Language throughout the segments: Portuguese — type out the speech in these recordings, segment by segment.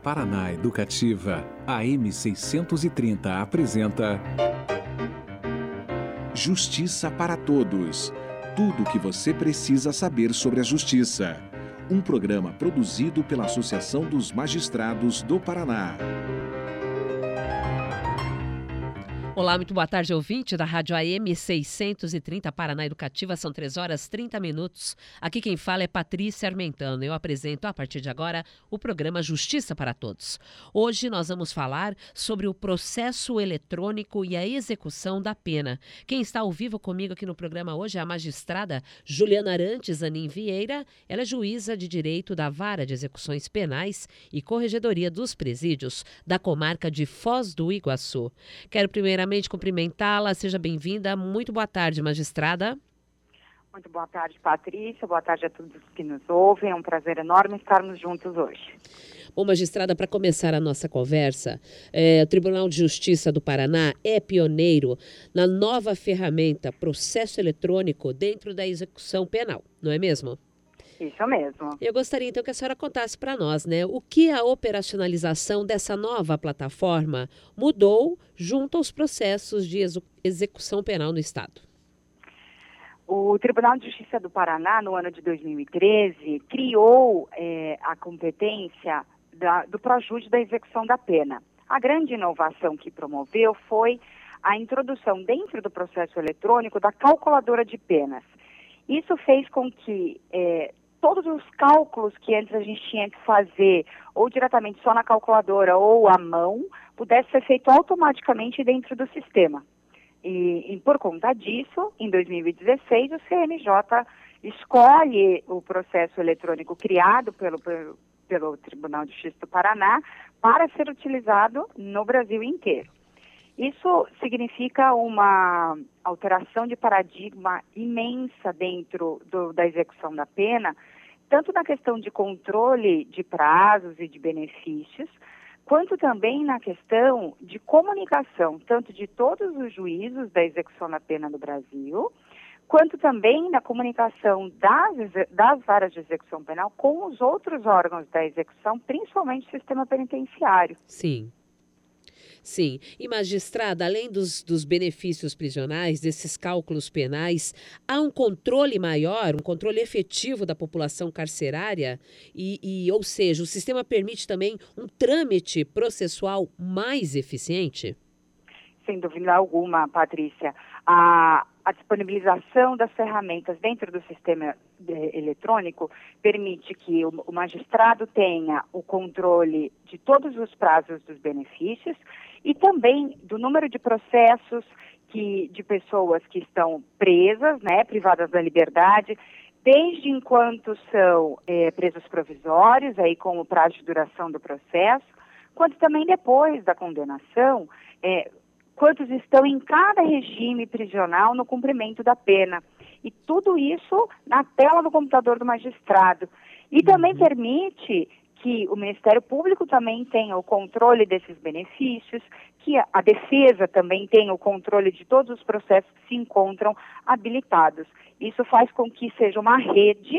Paraná Educativa, a M630 apresenta Justiça para Todos. Tudo o que você precisa saber sobre a justiça. Um programa produzido pela Associação dos Magistrados do Paraná. Olá, muito boa tarde, ouvinte da Rádio AM 630 Paraná Educativa, são 3h30. Aqui quem fala é Patrícia Armentano. Eu apresento a partir de agora o programa Justiça para Todos. Hoje nós vamos falar sobre o processo eletrônico e a execução da pena. Quem está ao vivo comigo aqui no programa hoje é a magistrada Juliana Arantes Anin Vieira. Ela é juíza de direito da Vara de Execuções Penais e Corregedoria dos Presídios da comarca de Foz do Iguaçu. Quero primeiramente cumprimentá-la. Seja bem-vinda. Muito boa tarde, magistrada. Muito boa tarde, Patrícia. Boa tarde a todos que nos ouvem. É um prazer enorme estarmos juntos hoje. Bom, magistrada, para começar a nossa conversa, o Tribunal de Justiça do Paraná é pioneiro na nova ferramenta processo eletrônico dentro da execução penal, não é mesmo? Isso mesmo. Eu gostaria, então, que a senhora contasse para nós, o que a operacionalização dessa nova plataforma mudou junto aos processos de execução penal no Estado. O Tribunal de Justiça do Paraná, no ano de 2013, criou a competência do Projúdice da execução da pena. A grande inovação que promoveu foi a introdução dentro do processo eletrônico da calculadora de penas. Isso fez com que todos os cálculos que antes a gente tinha que fazer, ou diretamente só na calculadora ou à mão, pudesse ser feito automaticamente dentro do sistema. E por conta disso, em 2016, o CNJ escolhe o processo eletrônico criado pelo Tribunal de Justiça do Paraná para ser utilizado no Brasil inteiro. Isso significa uma alteração de paradigma imensa dentro da execução da pena, tanto na questão de controle de prazos e de benefícios, quanto também na questão de comunicação, tanto de todos os juízos da execução da pena no Brasil, quanto também na comunicação das varas de execução penal com os outros órgãos da execução, principalmente o sistema penitenciário. Sim. Sim. E, magistrada, além dos benefícios prisionais, desses cálculos penais, há um controle maior, um controle efetivo da população carcerária? Ou seja, o sistema permite também um trâmite processual mais eficiente? Sem dúvida alguma, Patrícia. A disponibilização das ferramentas dentro do sistema eletrônico permite que o magistrado tenha o controle de todos os prazos dos benefícios e também do número de processos de pessoas que estão presas, privadas da liberdade, desde enquanto são presos provisórios, aí com o prazo de duração do processo, quanto também depois da condenação, quantos estão em cada regime prisional no cumprimento da pena. E tudo isso na tela do computador do magistrado. E também permite que o Ministério Público também tenha o controle desses benefícios, que a defesa também tenha o controle de todos os processos que se encontram habilitados. Isso faz com que seja uma rede,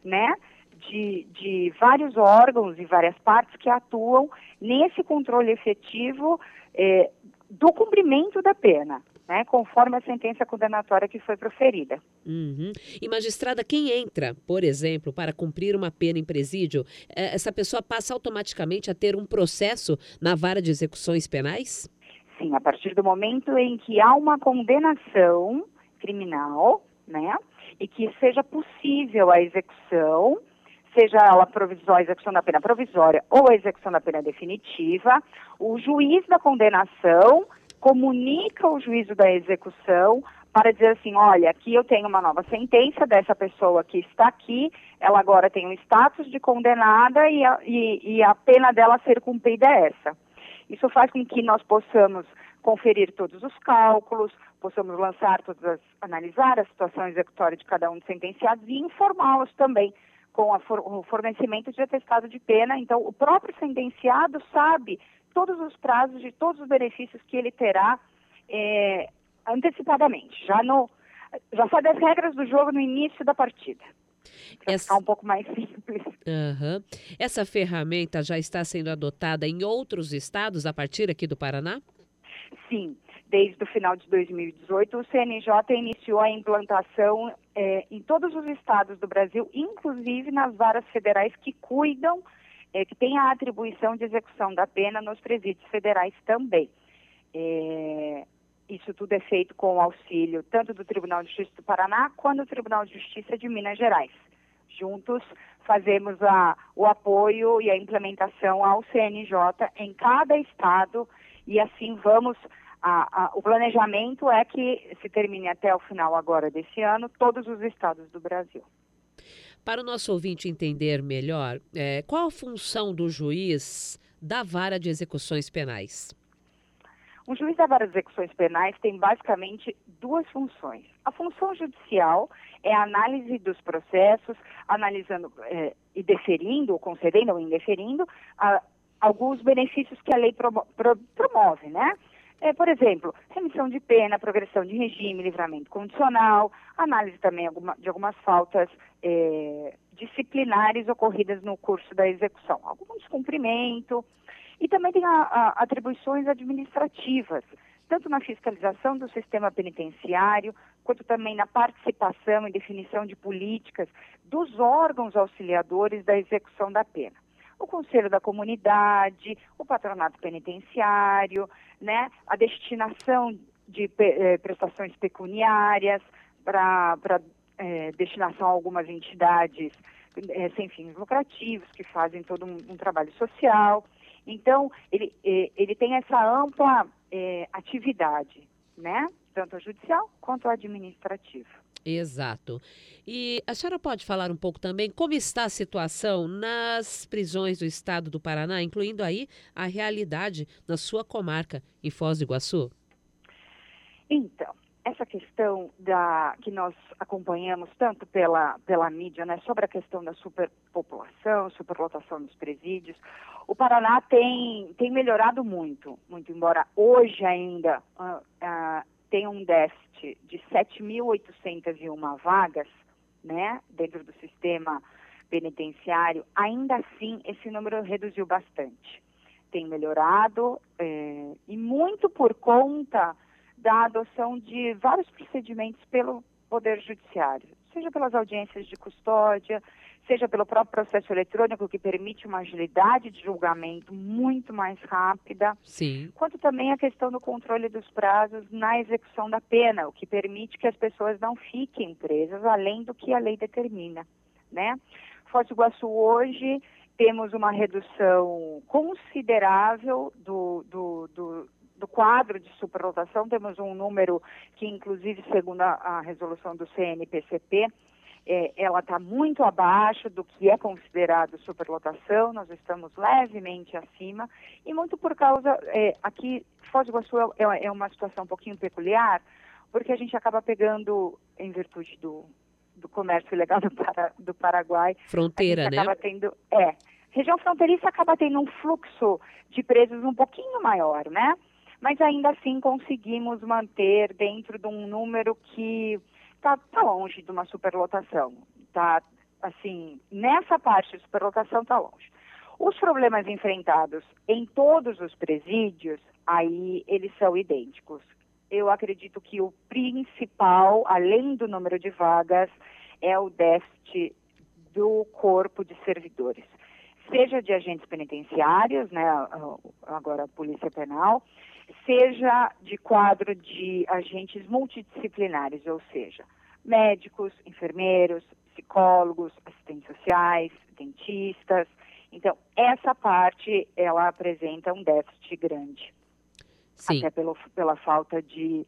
de vários órgãos e várias partes que atuam nesse controle efetivo do cumprimento da pena, conforme a sentença condenatória que foi proferida. Uhum. E, magistrada, quem entra, por exemplo, para cumprir uma pena em presídio, essa pessoa passa automaticamente a ter um processo na vara de execuções penais? Sim, a partir do momento em que há uma condenação criminal, e que seja possível a execução, seja ela a execução da pena provisória ou a execução da pena definitiva, o juiz da condenação comunica o juízo da execução para dizer assim, olha, aqui eu tenho uma nova sentença dessa pessoa que está aqui, ela agora tem o status de condenada e a pena dela ser cumprida é essa. Isso faz com que nós possamos conferir todos os cálculos, possamos analisar a situação executória de cada um dos sentenciados e informá-los também com o fornecimento de atestado de pena. Então, o próprio sentenciado sabe todos os prazos de todos os benefícios que ele terá antecipadamente. Já sabe as regras do jogo no início da partida. Para ficar um pouco mais simples. Aham. Essa ferramenta já está sendo adotada em outros estados a partir aqui do Paraná? Sim, desde o final de 2018, o CNJ iniciou a implantação em todos os estados do Brasil, inclusive nas varas federais que cuidam, que têm a atribuição de execução da pena nos presídios federais também. Isso tudo é feito com o auxílio tanto do Tribunal de Justiça do Paraná quanto do Tribunal de Justiça de Minas Gerais. Juntos fazemos o apoio e a implementação ao CNJ em cada estado e assim vamos. O planejamento é que se termine até o final agora desse ano todos os estados do Brasil. Para o nosso ouvinte entender melhor, qual a função do juiz da vara de execuções penais? O juiz da vara de execuções penais tem basicamente duas funções. A função judicial é a análise dos processos, analisando e deferindo, ou concedendo ou indeferindo, alguns benefícios que a lei promove, né? Por exemplo, remissão de pena, progressão de regime, livramento condicional, análise também de algumas faltas disciplinares ocorridas no curso da execução, algum descumprimento. E também tem atribuições administrativas, tanto na fiscalização do sistema penitenciário, quanto também na participação e definição de políticas dos órgãos auxiliadores da execução da pena. O Conselho da Comunidade, o Patronato Penitenciário, né, a destinação de prestações pecuniárias para destinação a algumas entidades sem fins lucrativos, que fazem todo um trabalho social. Então, ele tem essa ampla atividade, né? Tanto a judicial quanto a administrativa. Exato. E a senhora pode falar um pouco também como está a situação nas prisões do estado do Paraná, incluindo aí a realidade na sua comarca, em Foz do Iguaçu? Então, essa questão que nós acompanhamos tanto pela mídia, né, sobre a questão da superpopulação, superlotação dos presídios, o Paraná tem melhorado muito, embora hoje ainda tenha um déficit de 7.801 vagas, né, dentro do sistema penitenciário, ainda assim esse número reduziu bastante. Tem melhorado e muito por conta da adoção de vários procedimentos pelo Poder Judiciário, seja pelas audiências de custódia, seja pelo próprio processo eletrônico, que permite uma agilidade de julgamento muito mais rápida, Sim. Quanto também a questão do controle dos prazos na execução da pena, o que permite que as pessoas não fiquem presas além do que a lei determina, né? Foz do Iguaçu hoje temos uma redução considerável do quadro de superlotação, temos um número que, inclusive, segundo a resolução do CNPCP, ela está muito abaixo do que é considerado superlotação, nós estamos levemente acima, e muito por causa, aqui, Foz do Iguaçu é uma situação um pouquinho peculiar, porque a gente acaba pegando, em virtude do comércio ilegal do Paraguai, Fronteira, a gente acaba né? tendo, região fronteiriça acaba tendo um fluxo de presos um pouquinho maior, né? Mas ainda assim conseguimos manter dentro de um número que está longe de uma superlotação. Está, assim, nessa parte de superlotação está longe. Os problemas enfrentados em todos os presídios, aí eles são idênticos. Eu acredito que o principal, além do número de vagas, é o déficit do corpo de servidores. Seja de agentes penitenciários, né, agora a Polícia Penal, seja de quadro de agentes multidisciplinares, ou seja, médicos, enfermeiros, psicólogos, assistentes sociais, dentistas. Então, essa parte, ela apresenta um déficit grande. Sim. Até pela falta de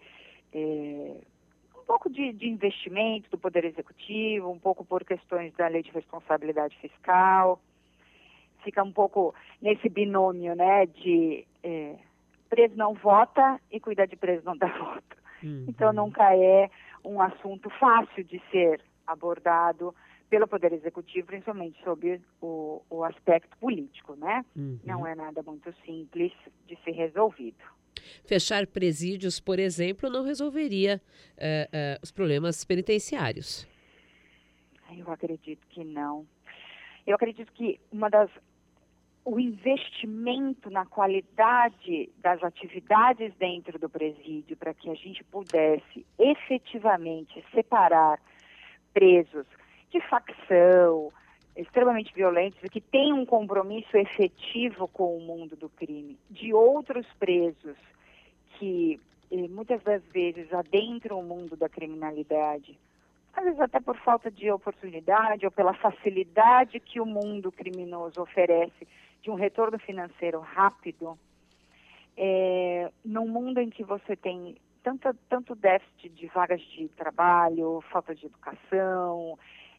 um pouco de investimento do Poder Executivo, um pouco por questões da Lei de Responsabilidade Fiscal. Fica um pouco nesse binômio, né, de preso não vota e cuidar de preso não dá voto. Então, nunca é um assunto fácil de ser abordado pelo Poder Executivo, principalmente sob o aspecto político, né? Não é nada muito simples de ser resolvido. Fechar presídios, por exemplo, não resolveria os problemas penitenciários. Eu acredito que não. Eu acredito que o investimento na qualidade das atividades dentro do presídio, para que a gente pudesse efetivamente separar presos de facção, extremamente violentos e que têm um compromisso efetivo com o mundo do crime, de outros presos que muitas das vezes adentram o mundo da criminalidade, às vezes até por falta de oportunidade ou pela facilidade que o mundo criminoso oferece de um retorno financeiro rápido, num mundo em que você tem tanto déficit de vagas de trabalho, falta de educação,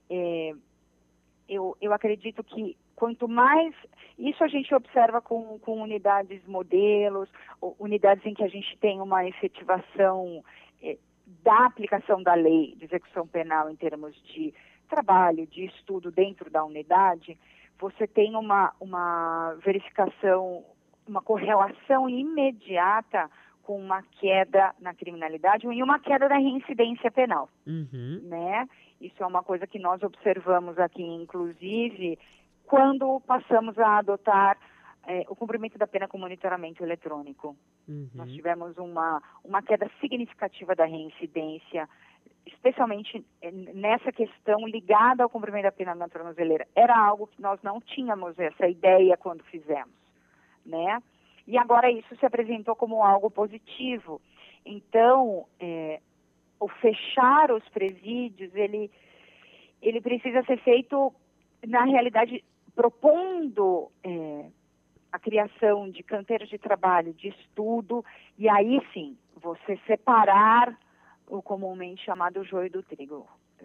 eu acredito que quanto mais, isso a gente observa com unidades modelos, unidades em que a gente tem uma efetivação da aplicação da lei de execução penal em termos de trabalho, de estudo dentro da unidade, você tem uma verificação, uma correlação imediata com uma queda na criminalidade e uma queda da reincidência penal, né? Isso é uma coisa que nós observamos aqui, inclusive, quando passamos a adotar o cumprimento da pena com monitoramento eletrônico. Nós tivemos uma queda significativa da reincidência, especialmente nessa questão ligada ao cumprimento da pena na tornozeleira. Era algo que nós não tínhamos essa ideia quando fizemos, né? E agora isso se apresentou como algo positivo. Então, o fechar os presídios, ele precisa ser feito, na realidade, propondo a criação de canteiros de trabalho, de estudo, e aí sim, você separar o comumente chamado joio do trigo.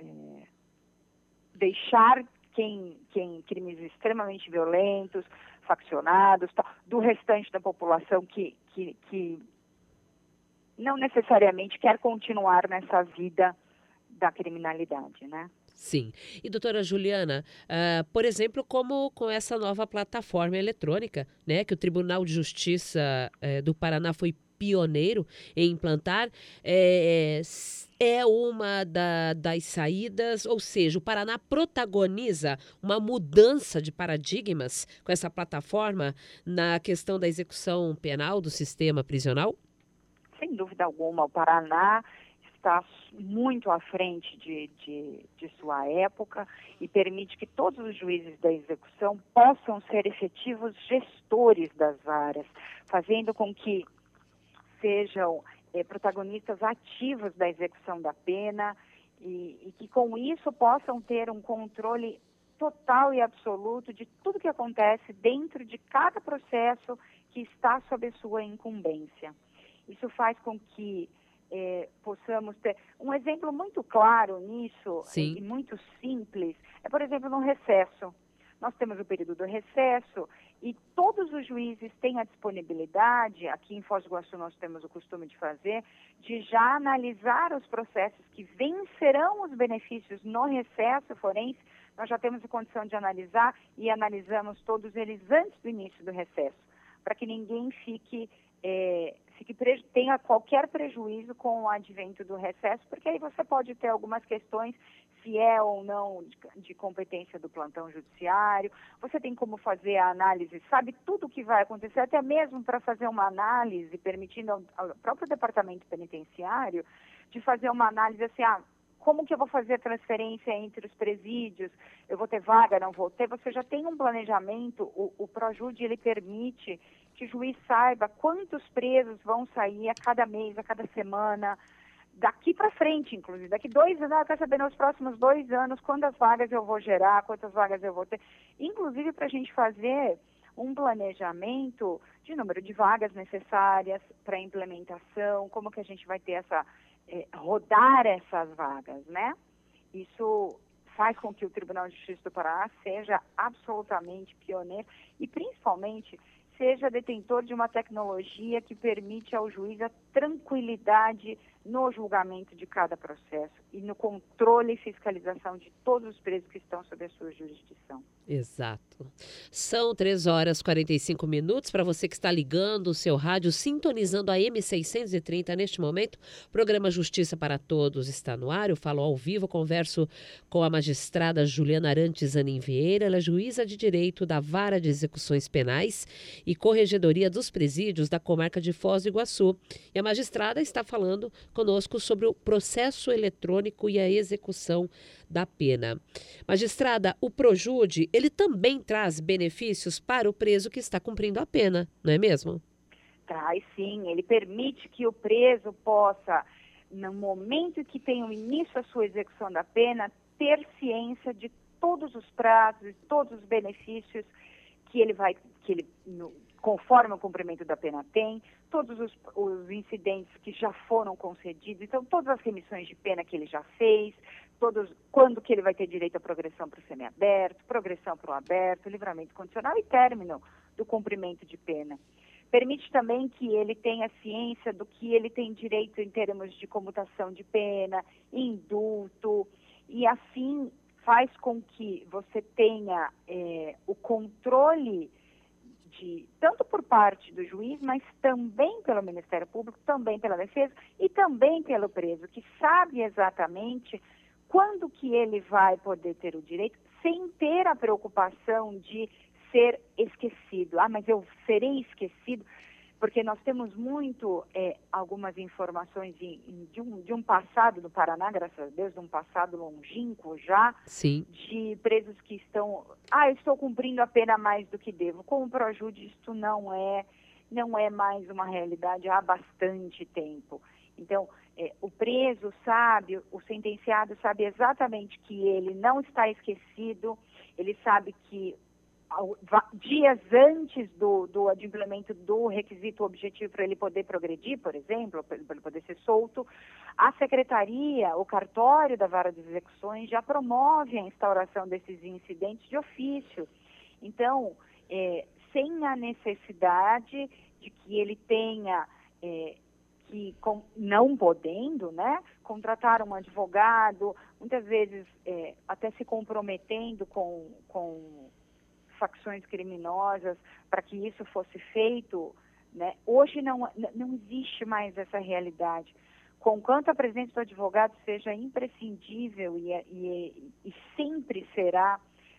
Deixar quem crimes extremamente violentos, faccionados, do restante da população que não necessariamente quer continuar nessa vida da criminalidade, né? Sim. E, doutora Juliana, por exemplo, como com essa nova plataforma eletrônica, né, que o Tribunal de Justiça do Paraná foi pioneiro em implantar, é uma das saídas, ou seja, o Paraná protagoniza uma mudança de paradigmas com essa plataforma na questão da execução penal do sistema prisional? Sem dúvida alguma, o Paraná está muito à frente de sua época e permite que todos os juízes da execução possam ser efetivos gestores das varas, fazendo com que sejam protagonistas ativos da execução da pena e que com isso possam ter um controle total e absoluto de tudo que acontece dentro de cada processo que está sob sua incumbência. Isso faz com que possamos ter um exemplo muito claro nisso e muito simples, por exemplo, no recesso. Nós temos o período do recesso e todos os juízes têm a disponibilidade, aqui em Foz do Iguaçu nós temos o costume de fazer, de já analisar os processos que vencerão os benefícios no recesso forense. Nós já temos a condição de analisar e analisamos todos eles antes do início do recesso, para que ninguém tenha qualquer prejuízo com o advento do recesso, porque aí você pode ter algumas questões, se é ou não de competência do plantão judiciário, você tem como fazer a análise, sabe tudo o que vai acontecer, até mesmo para fazer uma análise, permitindo ao próprio departamento penitenciário de fazer uma análise assim, como que eu vou fazer a transferência entre os presídios, eu vou ter vaga, não vou ter, você já tem um planejamento, o Projude, ele permite que o juiz saiba quantos presos vão sair a cada mês, a cada semana, daqui para frente, inclusive, daqui 2 anos, eu quero saber nos próximos 2 anos quantas vagas eu vou gerar, quantas vagas eu vou ter, inclusive para a gente fazer um planejamento de número de vagas necessárias para a implementação, como que a gente vai ter rodar essas vagas, né? Isso faz com que o Tribunal de Justiça do Paraná seja absolutamente pioneiro e, principalmente, seja detentor de uma tecnologia que permite ao juiz tranquilidade no julgamento de cada processo e no controle e fiscalização de todos os presos que estão sob a sua jurisdição. Exato. São 3h45 para você que está ligando o seu rádio, sintonizando a M630 neste momento. O programa Justiça para Todos está no ar. Eu falo ao vivo, converso com a magistrada Juliana Arantes Anin Vieira, ela é juíza de direito da Vara de Execuções Penais e Corregedoria dos Presídios da Comarca de Foz do Iguaçu. E a magistrada está falando conosco sobre o processo eletrônico e a execução da pena. Magistrada, o Projude, ele também traz benefícios para o preso que está cumprindo a pena, não é mesmo? Traz sim, ele permite que o preso possa, no momento em que tem o início a sua execução da pena, ter ciência de todos os prazos, de todos os benefícios conforme o cumprimento da pena tem, todos os incidentes que já foram concedidos, então todas as remissões de pena que ele já fez, quando que ele vai ter direito à progressão para o semiaberto, progressão para o aberto, livramento condicional e término do cumprimento de pena. Permite também que ele tenha ciência do que ele tem direito em termos de comutação de pena, indulto, e assim faz com que você tenha o controle tanto por parte do juiz, mas também pelo Ministério Público, também pela defesa e também pelo preso, que sabe exatamente quando que ele vai poder ter o direito, sem ter a preocupação de ser esquecido. Mas eu serei esquecido, porque nós temos algumas informações de um passado no Paraná, graças a Deus, de um passado longínquo já, sim, de presos que estão, eu estou cumprindo a pena mais do que devo. Com o Projude, isto não é mais uma realidade há bastante tempo. Então, o preso sabe, o sentenciado sabe exatamente que ele não está esquecido, ele sabe que dias antes do adimplemento do requisito objetivo para ele poder progredir, por exemplo, para ele poder ser solto, a secretaria, o cartório da Vara de Execuções já promove a instauração desses incidentes de ofício. Então, sem a necessidade de que ele tenha, não podendo, né, contratar um advogado, muitas vezes até se comprometendo com facções criminosas para que isso fosse feito, né? Hoje não existe mais essa realidade. Conquanto a presença do advogado seja imprescindível e sempre será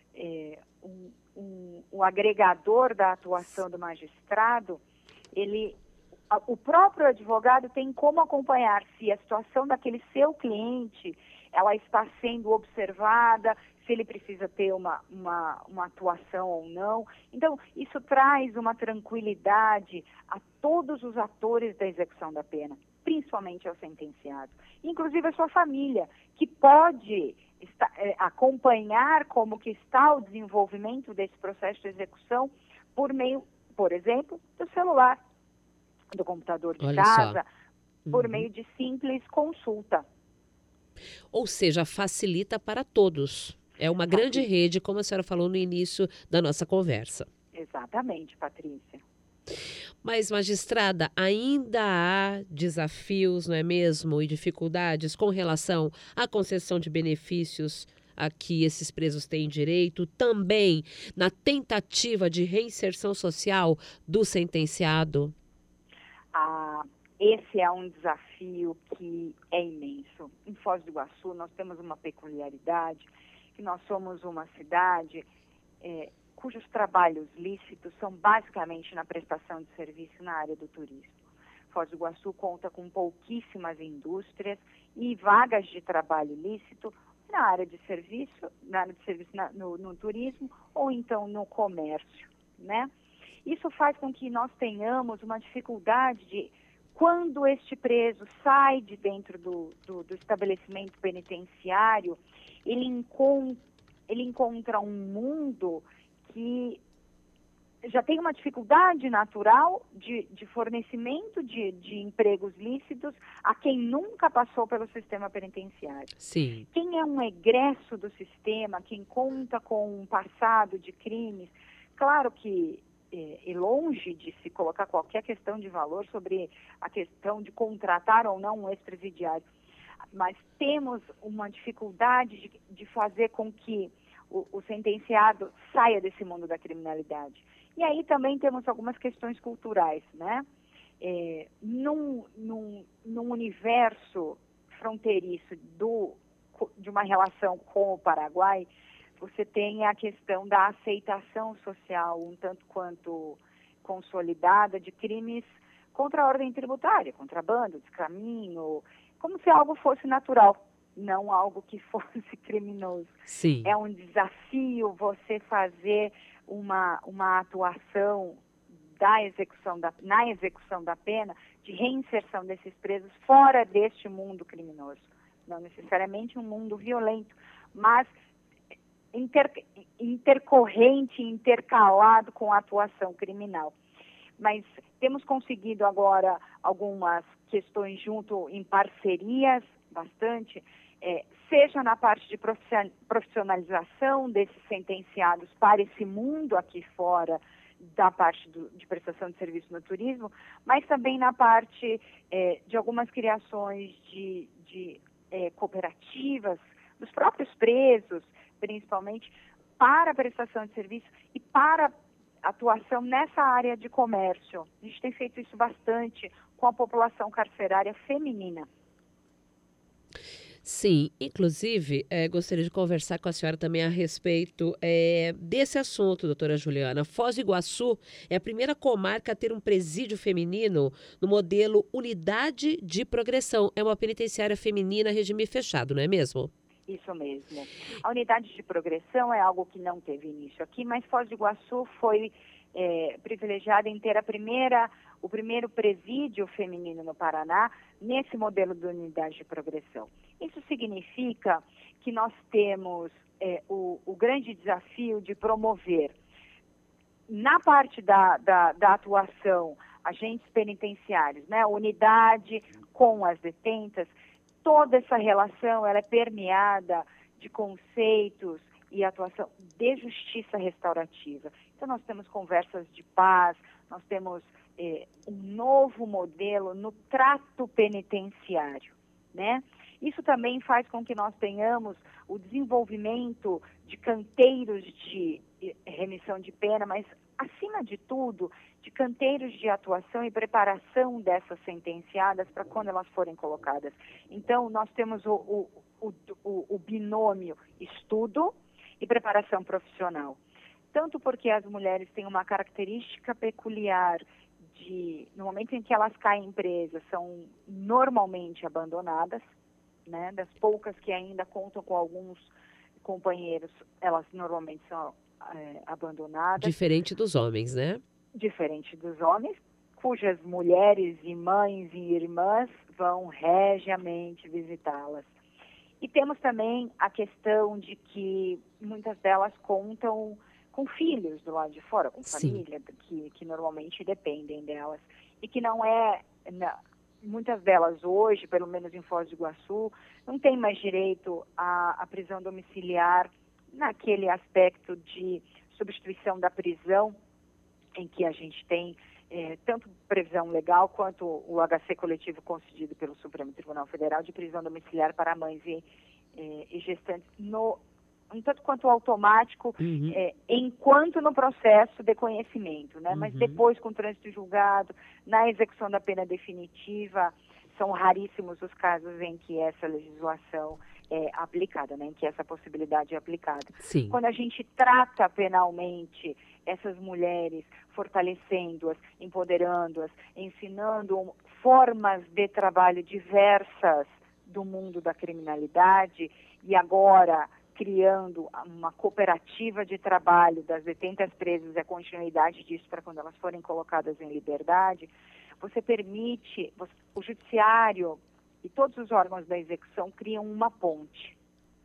um agregador da atuação do magistrado, o próprio advogado tem como acompanhar se a situação daquele seu cliente ela está sendo observada, se ele precisa ter uma atuação ou não. Então, isso traz uma tranquilidade a todos os atores da execução da pena, principalmente ao sentenciado. Inclusive a sua família, que pode acompanhar como que está o desenvolvimento desse processo de execução por meio, por exemplo, do celular, do computador de casa, por meio de simples consulta. Ou seja, facilita para todos. É uma grande rede, como a senhora falou no início da nossa conversa. Exatamente, Patrícia. Mas, magistrada, ainda há desafios, não é mesmo, e dificuldades com relação à concessão de benefícios a que esses presos têm direito, também na tentativa de reinserção social do sentenciado? Esse é um desafio que é imenso. Em Foz do Iguaçu, nós temos uma peculiaridade, que nós somos uma cidade cujos trabalhos lícitos são basicamente na prestação de serviço na área do turismo. Foz do Iguaçu conta com pouquíssimas indústrias e vagas de trabalho lícito na área de serviço, no turismo ou então no comércio, né? Isso faz com que nós tenhamos uma dificuldade de, quando este preso sai de dentro do estabelecimento penitenciário, ele encontra um mundo que já tem uma dificuldade natural de fornecimento de empregos lícitos a quem nunca passou pelo sistema penitenciário. Sim. Quem é um egresso do sistema, quem conta com um passado de crimes, claro que e longe de se colocar qualquer questão de valor sobre a questão de contratar ou não um ex-presidiário. Mas temos uma dificuldade de fazer com que o sentenciado saia desse mundo da criminalidade. E aí também temos algumas questões culturais, né? Num universo fronteiriço de uma relação com o Paraguai, você tem a questão da aceitação social um tanto quanto consolidada de crimes contra a ordem tributária, contrabando, descaminho, como se algo fosse natural, não algo que fosse criminoso. Sim. É um desafio você fazer uma atuação na execução da pena de reinserção desses presos fora deste mundo criminoso. Não necessariamente um mundo violento, mas intercorrente, intercalado com a atuação criminal. Mas temos conseguido agora algumas questões junto em parcerias, bastante, seja na parte de profissionalização desses sentenciados para esse mundo aqui fora, da parte de prestação de serviço no turismo, mas também na parte de algumas criações de cooperativas, dos próprios presos, principalmente, para a prestação de serviço e para atuação nessa área de comércio. A gente tem feito isso bastante com a população carcerária feminina. Sim, inclusive, gostaria de conversar com a senhora também a respeito desse assunto, doutora Juliana. Foz do Iguaçu é a primeira comarca a ter um presídio feminino no modelo Unidade de Progressão. É uma penitenciária feminina regime fechado, não é mesmo? Isso mesmo. A unidade de progressão é algo que não teve início aqui, mas Foz do Iguaçu foi privilegiada em ter o primeiro presídio feminino no Paraná nesse modelo de unidade de progressão. Isso significa que nós temos o grande desafio de promover, na parte da atuação, agentes penitenciários, né, a unidade com as detentas, toda essa relação ela é permeada de conceitos e atuação de justiça restaurativa. Então, nós temos conversas de paz, nós temos um novo modelo no trato penitenciário, né? Isso também faz com que nós tenhamos o desenvolvimento de canteiros de remissão de pena, mas, acima de tudo, de canteiros de atuação e preparação dessas sentenciadas para quando elas forem colocadas. Então, nós temos o binômio estudo e preparação profissional. Tanto porque as mulheres têm uma característica peculiar no momento em que elas caem presas, são normalmente abandonadas, né? Das poucas que ainda contam com alguns companheiros, elas normalmente são abandonadas. Diferente dos homens, né? Diferente dos homens, cujas mulheres e mães e irmãs vão regiamente visitá-las. E temos também a questão de que muitas delas contam com filhos do lado de fora, com família, que normalmente dependem delas. E que muitas delas hoje, pelo menos em Foz do Iguaçu, não têm mais direito à prisão domiciliar naquele aspecto de substituição da prisão, em que a gente tem tanto previsão legal quanto o HC coletivo concedido pelo Supremo Tribunal Federal de prisão domiciliar para mães e gestantes, um tanto quanto automático, enquanto no processo de conhecimento, né? Mas depois, com o trânsito julgado, na execução da pena definitiva, são raríssimos os casos em que essa legislação é aplicada, né? Em que essa possibilidade é aplicada. Sim. Quando a gente trata penalmente essas mulheres, fortalecendo-as, empoderando-as, ensinando formas de trabalho diversas do mundo da criminalidade e agora criando uma cooperativa de trabalho das detentas presas e a continuidade disso para quando elas forem colocadas em liberdade, você permite, o judiciário e todos os órgãos da execução criam uma ponte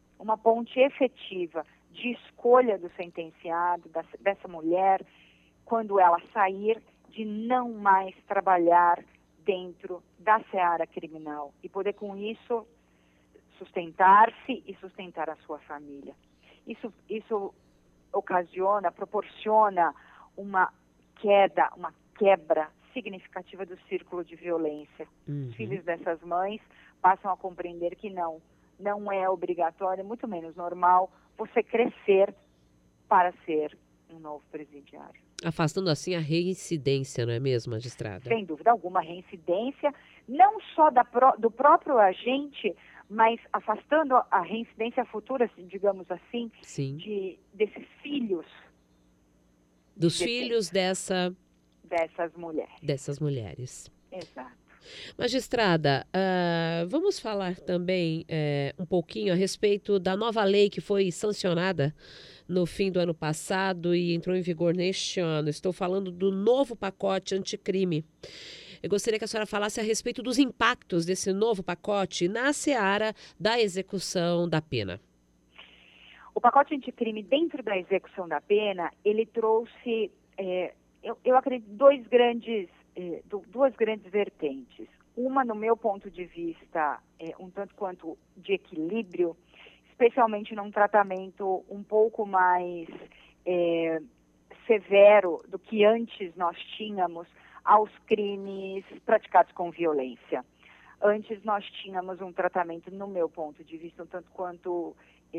efetiva de escolha do sentenciado, dessa mulher, quando ela sair, de não mais trabalhar dentro da seara criminal e poder com isso sustentar-se e sustentar a sua família. Isso proporciona uma uma quebra significativa do círculo de violência. Os filhos dessas mães passam a compreender que não é obrigatório, muito menos normal, você crescer para ser um novo presidiário. Afastando assim a reincidência, não é mesmo, magistrada? Sem dúvida alguma, reincidência, não só do próprio agente, mas afastando a reincidência futura, digamos assim, desses filhos. Dos filhos dessas mulheres. Exato. Magistrada, vamos falar também um pouquinho a respeito da nova lei que foi sancionada no fim do ano passado e entrou em vigor neste ano. Estou falando do novo pacote anticrime. Eu gostaria que a senhora falasse a respeito dos impactos desse novo pacote na seara da execução da pena. O pacote anticrime, dentro da execução da pena, ele trouxe, eu acredito, duas grandes vertentes. Uma, no meu ponto de vista, um tanto quanto de equilíbrio, especialmente num tratamento um pouco mais severo do que antes nós tínhamos aos crimes praticados com violência. Antes nós tínhamos um tratamento, no meu ponto de vista, um tanto quanto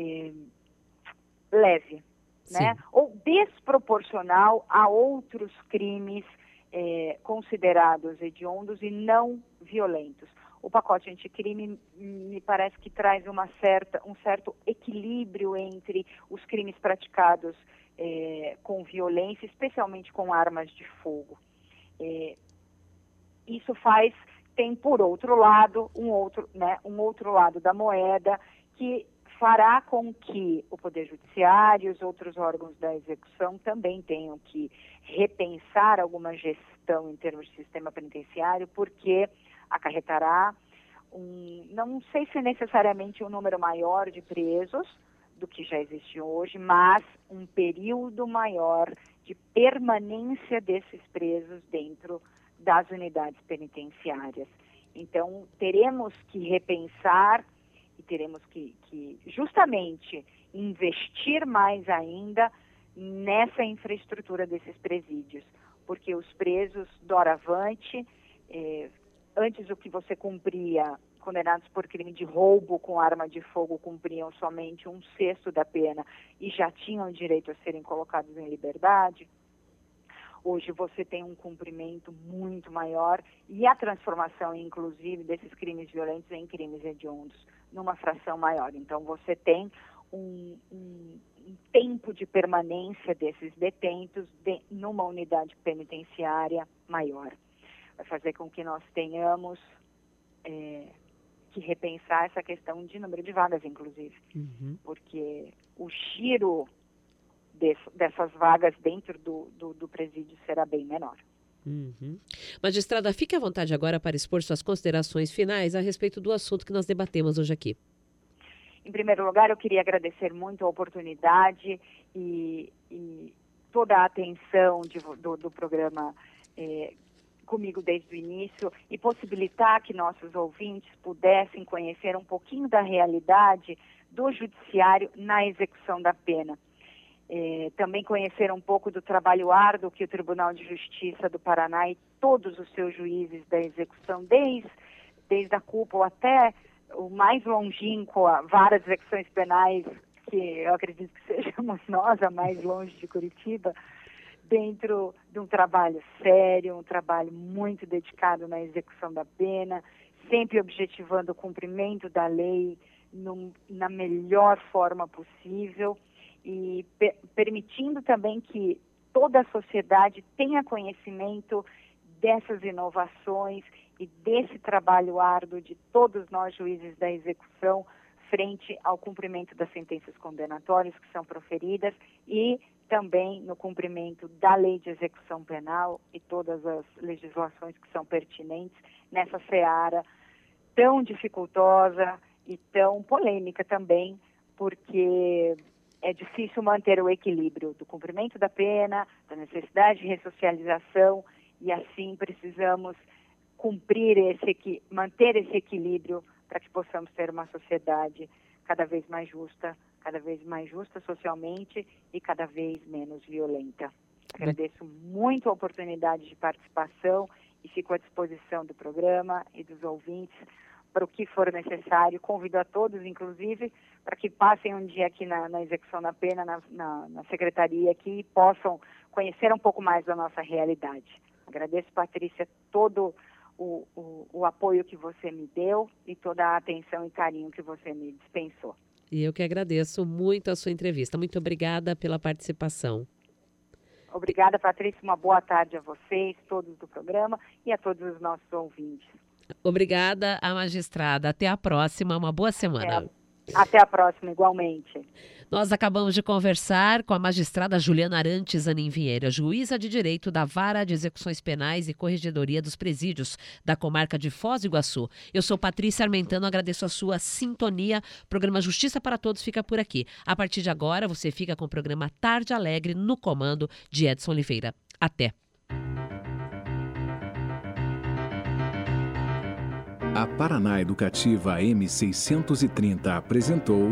leve, né? Ou desproporcional a outros crimes considerados hediondos e não violentos. O pacote anticrime me parece que traz um certo equilíbrio entre os crimes praticados com violência, especialmente com armas de fogo. Isso tem por outro lado um outro lado da moeda que fará com que o Poder Judiciário e os outros órgãos da execução também tenham que repensar alguma gestão em termos de sistema penitenciário, porque acarretará não sei se necessariamente um número maior de presos do que já existe hoje, mas um período maior de permanência desses presos dentro das unidades penitenciárias. Então, teremos que repensar e teremos que justamente investir mais ainda nessa infraestrutura desses presídios, porque os presos doravante, antes o que você cumpria, condenados por crime de roubo com arma de fogo, cumpriam somente 1/6 da pena e já tinham direito a serem colocados em liberdade. Hoje você tem um cumprimento muito maior e a transformação, inclusive, desses crimes violentos em crimes hediondos numa fração maior. Então, você tem um tempo de permanência desses detentos numa unidade penitenciária maior. Vai fazer com que nós tenhamos que repensar essa questão de número de vagas, inclusive. Porque o giro dessas vagas dentro do presídio será bem menor. Magistrada, fique à vontade agora para expor suas considerações finais a respeito do assunto que nós debatemos hoje aqui. Em primeiro lugar, eu queria agradecer muito a oportunidade e toda a atenção do programa comigo desde o início e possibilitar que nossos ouvintes pudessem conhecer um pouquinho da realidade do judiciário na execução da pena. Também conhecer um pouco do trabalho árduo que o Tribunal de Justiça do Paraná e todos os seus juízes da execução, desde a cúpula até o mais longínquo, várias execuções penais, que eu acredito que sejamos nós a mais longe de Curitiba, dentro de um trabalho sério, um trabalho muito dedicado na execução da pena, sempre objetivando o cumprimento da lei na melhor forma possível e permitindo também que toda a sociedade tenha conhecimento dessas inovações e desse trabalho árduo de todos nós juízes da execução frente ao cumprimento das sentenças condenatórias que são proferidas e também no cumprimento da lei de execução penal e todas as legislações que são pertinentes nessa seara tão dificultosa e tão polêmica também, porque é difícil manter o equilíbrio do cumprimento da pena, da necessidade de ressocialização e assim precisamos manter esse equilíbrio para que possamos ter uma sociedade cada vez mais justa socialmente e cada vez menos violenta. Agradeço muito a oportunidade de participação e fico à disposição do programa e dos ouvintes para o que for necessário. Convido a todos, inclusive, para que passem um dia aqui na execução da pena, na secretaria aqui, e possam conhecer um pouco mais da nossa realidade. Agradeço, Patrícia, todo o apoio que você me deu e toda a atenção e carinho que você me dispensou. E eu que agradeço muito a sua entrevista. Muito obrigada pela participação. Obrigada, Patrícia. Uma boa tarde a vocês, todos do programa, e a todos os nossos ouvintes. Obrigada à magistrada. Até a próxima. Uma boa semana. Até a próxima, igualmente. Nós acabamos de conversar com a magistrada Juliana Arantes Anin Vieira, juíza de direito da Vara de Execuções Penais e Corregedoria dos Presídios da comarca de Foz do Iguaçu. Eu sou Patrícia Armentano, agradeço a sua sintonia. O programa Justiça para Todos fica por aqui. A partir de agora, você fica com o programa Tarde Alegre no comando de Edson Oliveira. Até! A Paraná Educativa M630 apresentou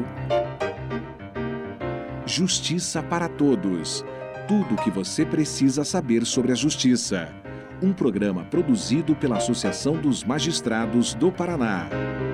Justiça para Todos. Tudo o que você precisa saber sobre a justiça. Um programa produzido pela Associação dos Magistrados do Paraná.